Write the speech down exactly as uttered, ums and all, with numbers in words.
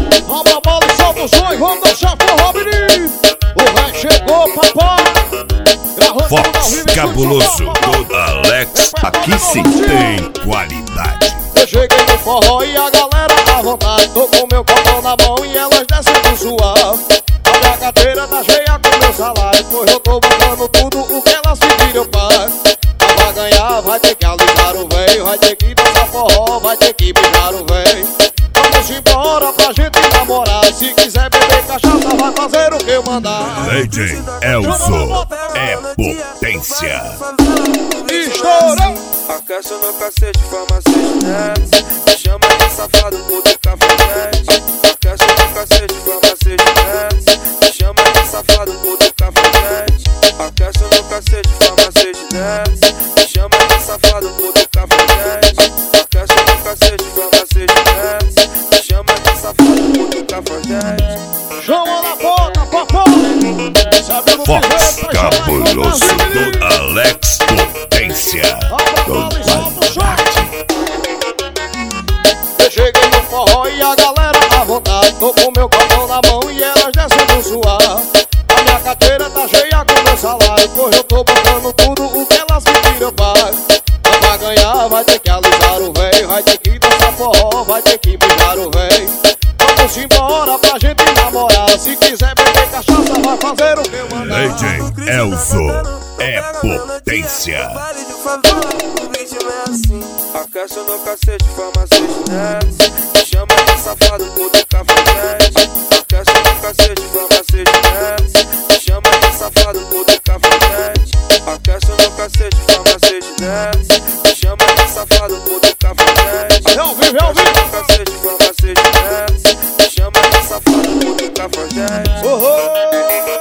Rouba a bola e solta o som e vamos dançar forró, menino. O rei chegou, papai. Fox Cabuloso do Alex, aqui sim tem qualidade. Eu cheguei no forró e a galera à vontade. Tô com meu copão na mão e elas descem do suave. A minha carteira tá cheia com meu salário, pois eu tô botando tudo o que elas pediram, pai. Pra ganhar vai ter que alisar o véio, vai ter que dançar forró, vai ter que beijar o véio. Vamos embora pra gente namorar. Se quiser beber cachaça vai fazer o que eu mandar. D J Elzo é potência. Estourou! Aquece no cacete, farmacete desce. Me chama de safado por do cafajeste. Aquece no cacete, farmacete desce. Me chama de safado por do cafajeste. Aquece no cacete, farmacete desce. Me chama de safado por do cafajeste. Aquece no cacete, farmacete desce. Me chama de safado por do cafajeste. Chama na porta, papai! Fox Cabuloso do Alex Potência. Com qualidade. Eu cheguei no forró e a galera à vontade. Tô com meu copão na mão e elas descem do suar. A minha carteira tá cheia com meu salário, pois eu tô botando tudo o que elas pediram, pai. Pra ganhar vai ter que alisar o véio, vai ter que dançar forró, vai ter que beijar o véio. Vamos embora pra gente namorar. Se quiser beber cachaça vai fazer o que eu mandar. D J Elzo é potência. Aquece no cacete, farmacete desce. Me chama de safado por do cafajeste. Aquece no cacete, farmacete desce. Me chama de safado por do cafajeste. Aquece no cacete, farmacete desce. Me chama de safado por do cafajeste. É ao vivo, é ao vivo. Aquece no cacete, farmacete desce. Me chama de safado por do cafajeste. Oh, oh.